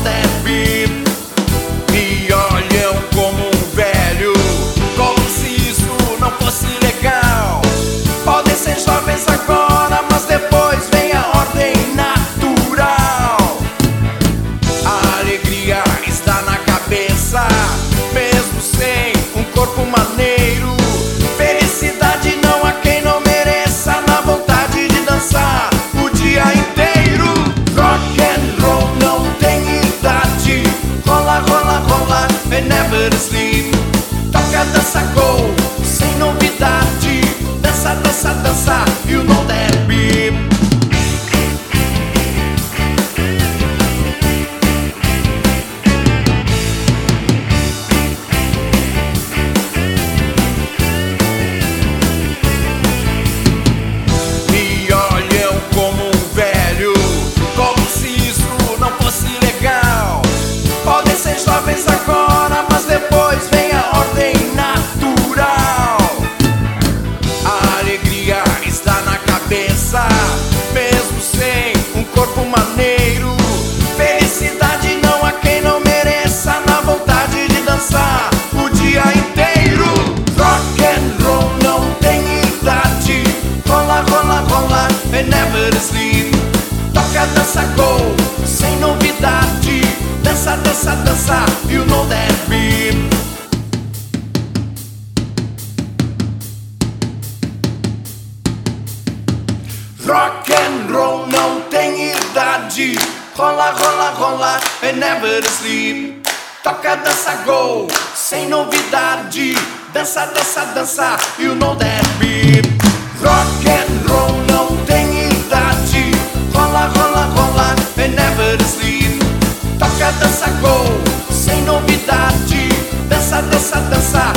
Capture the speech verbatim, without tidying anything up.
that beat. Me olham como um velho, como se isso não fosse legal. Podem ser jovens agora, mas depois vem a ordem natural. A alegria está na cabeça, mesmo sem um corpo maneiro. Felicidade não há quem não mereça, na vontade de dançar o dia inteiro. Rock and roll não tem idade, rola, rola, rola and never sleep. Toca, dança, go, sem novidade. Dança, dança, dança, you know that beat. Me olham como um velho, como se isso não fosse legal. Podem ser jovens agora, mas depois vem a ordem natural. A alegria está na cabeça, mesmo sem um corpo maneiro. Felicidade não há quem não mereça, na vontade de dançar o dia inteiro. Rock and roll não tem idade, rola, rola, rola and never sleep. Toca, dança, go, sem novidade. Dança, dança, dança, you know that beat. Rock and roll não tem idade, rola, rola, rola and never sleep. Toca, dança, go, sem novidade. Dança, dança, dança, you know that beat. Rock and roll não tem idade, rola, rola, rola and never sleep. Toca, dança, go, sem novidade. Dança, dança, dança,